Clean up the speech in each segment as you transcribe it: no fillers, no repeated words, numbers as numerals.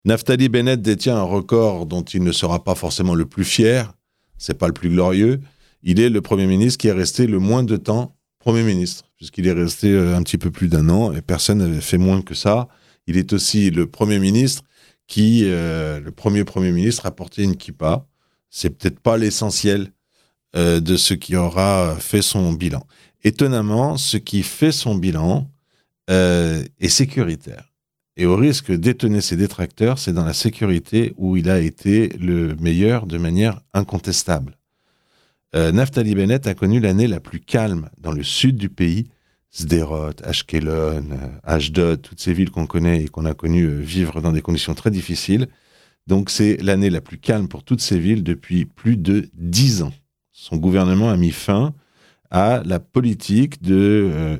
Naftali Bennett détient un record dont il ne sera pas forcément le plus fier, c'est pas le plus glorieux. Il est le Premier ministre qui est resté le moins de temps Premier ministre, puisqu'il est resté un petit peu plus d'un an et personne n'avait fait moins que ça. Il est aussi le Premier ministre le premier Premier ministre a porté une kippa. C'est peut-être pas l'essentiel de ce qui aura fait son bilan. Étonnamment, ce qui fait son bilan est sécuritaire. Et au risque d'étonner ses détracteurs, c'est dans la sécurité où il a été le meilleur de manière incontestable. Naftali Bennett a connu l'année la plus calme dans le sud du pays. Sderot, Ashkelon, Ashdod, toutes ces villes qu'on connaît et qu'on a connues vivre dans des conditions très difficiles. Donc c'est l'année la plus calme pour toutes ces villes depuis plus de 10 ans. Son gouvernement a mis fin à la politique de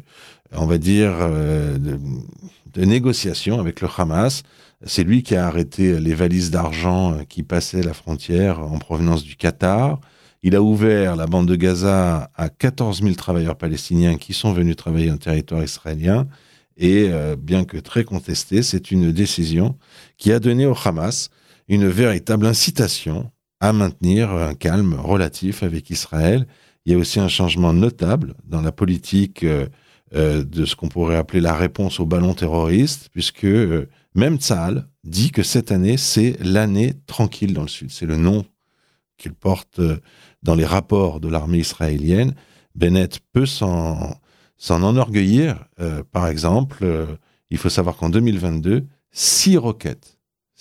négociation avec le Hamas. C'est lui qui a arrêté les valises d'argent qui passaient la frontière en provenance du Qatar. Il a ouvert la bande de Gaza à 14 000 travailleurs palestiniens qui sont venus travailler en territoire israélien. Et bien que très contestée, c'est une décision qui a donné au Hamas une véritable incitation à maintenir un calme relatif avec Israël. Il y a aussi un changement notable dans la politique de ce qu'on pourrait appeler la réponse aux ballons terroristes, puisque même Tsahal dit que cette année, c'est l'année tranquille dans le Sud. C'est le nom qu'il porte dans les rapports de l'armée israélienne. Bennett peut s'en enorgueillir. Par exemple, il faut savoir qu'en 2022, 6 roquettes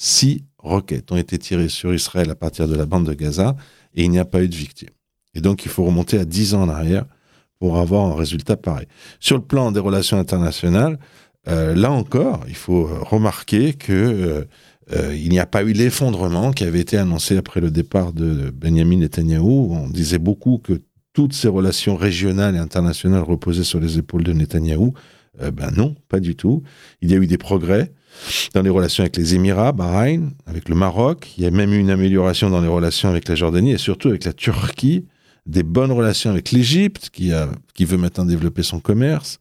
ont été tirées sur Israël à partir de la bande de Gaza et il n'y a pas eu de victimes. Et donc, il faut remonter à 10 ans en arrière pour avoir un résultat pareil. Sur le plan des relations internationales, là encore, il faut remarquer que il n'y a pas eu l'effondrement qui avait été annoncé après le départ de Benjamin Netanyahou. On disait beaucoup que toutes ces relations régionales et internationales reposaient sur les épaules de Netanyahou. Non, pas du tout. Il y a eu des progrès dans les relations avec les Émirats, Bahreïn, avec le Maroc. Il y a même eu une amélioration dans les relations avec la Jordanie et surtout avec la Turquie. Des bonnes relations avec l'Égypte, qui veut maintenant développer son commerce,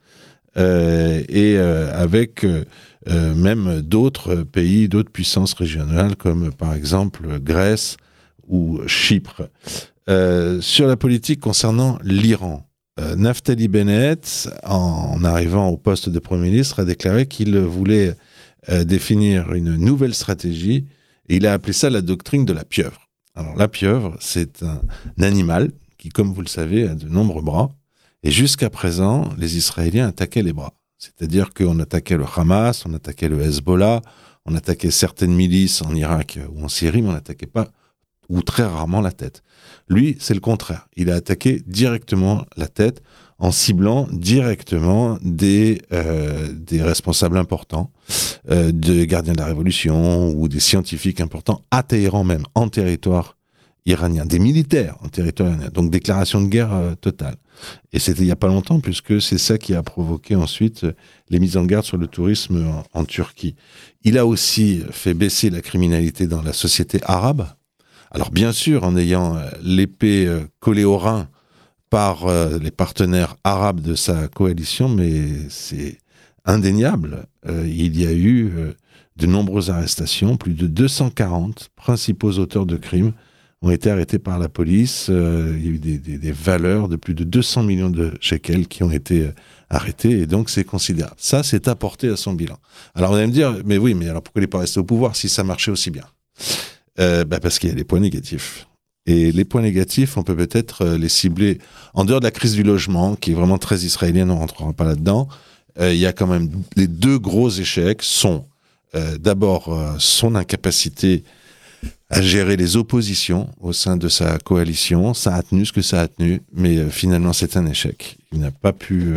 et avec même d'autres pays, d'autres puissances régionales, comme par exemple Grèce ou Chypre. Sur la politique concernant l'Iran, Naftali Bennett, en arrivant au poste de Premier ministre, a déclaré qu'il voulait définir une nouvelle stratégie, et il a appelé ça la doctrine de la pieuvre. Alors la pieuvre, c'est un animal qui, comme vous le savez, a de nombreux bras. Et jusqu'à présent, les Israéliens attaquaient les bras. C'est-à-dire qu'on attaquait le Hamas, on attaquait le Hezbollah, on attaquait certaines milices en Irak ou en Syrie, mais on n'attaquait pas, ou très rarement, la tête. Lui, c'est le contraire. Il a attaqué directement la tête en ciblant directement des responsables importants, des gardiens de la Révolution ou des scientifiques importants à Téhéran même, en territoire iranien, des militaires en territoire iranien. Donc déclaration de guerre totale. Et c'était il n'y a pas longtemps, puisque c'est ça qui a provoqué ensuite les mises en garde sur le tourisme en Turquie. Il a aussi fait baisser la criminalité dans la société arabe. Alors bien sûr, en ayant l'épée collée au rein par les partenaires arabes de sa coalition, mais c'est indéniable. Il y a eu de nombreuses arrestations, plus de 240 principaux auteurs de crimes ont été arrêtés par la police. Il y a eu des valeurs de plus de 200 millions de shekels qui ont été arrêtés, et donc c'est considérable. Ça, c'est apporté à son bilan. Alors, vous allez me dire, mais oui, mais alors pourquoi il n'est pas resté au pouvoir si ça marchait aussi bien ? Parce qu'il y a des points négatifs. Et les points négatifs, on peut peut-être les cibler en dehors de la crise du logement, qui est vraiment très israélienne, on ne rentrera pas là-dedans. Il y a quand même les deux gros échecs sont d'abord son incapacité à gérer les oppositions au sein de sa coalition. Ça a tenu ce que ça a tenu, mais finalement c'est un échec. Il n'a pas pu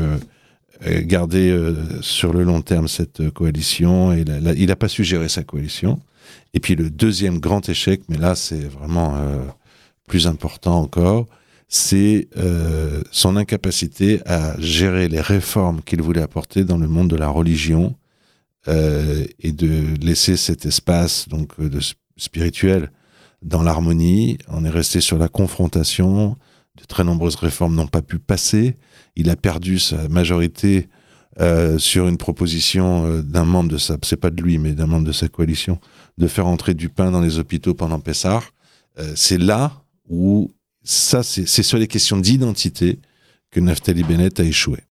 garder sur le long terme cette coalition, et il n'a pas su gérer sa coalition. Et puis le deuxième grand échec, mais là c'est vraiment plus important encore, c'est son incapacité à gérer les réformes qu'il voulait apporter dans le monde de la religion, et de laisser cet espace donc spirituel dans l'harmonie. On est resté sur la confrontation. De très nombreuses réformes n'ont pas pu passer. Il a perdu sa majorité sur une proposition d'un membre de sa, c'est pas de lui, mais d'un membre de sa coalition, de faire entrer du pain dans les hôpitaux pendant Pessah. C'est là où c'est sur les questions d'identité que Naftali Bennett a échoué.